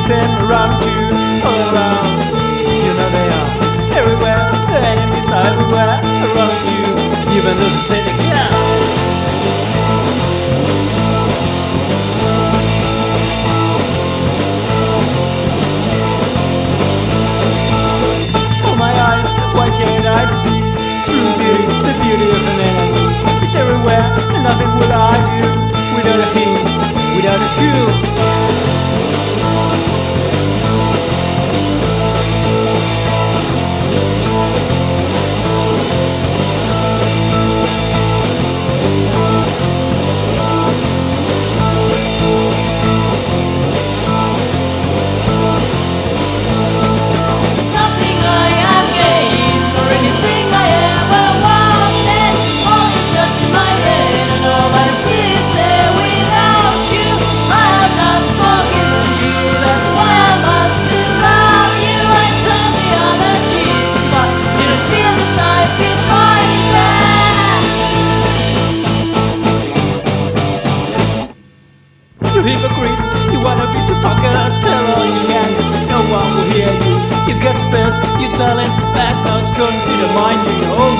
them around you, all around. You know they are everywhere, the enemies are everywhere around you. Even those who say they can't. Oh my eyes, why can't I see true beauty, the beauty of an enemy? It's everywhere, and nothing will I do without a hint, without a clue. You hypocrites, you wanna be some fuckers, tell all you can, no one will hear you. You get space, your talent is bad, now it's consider mine, you know.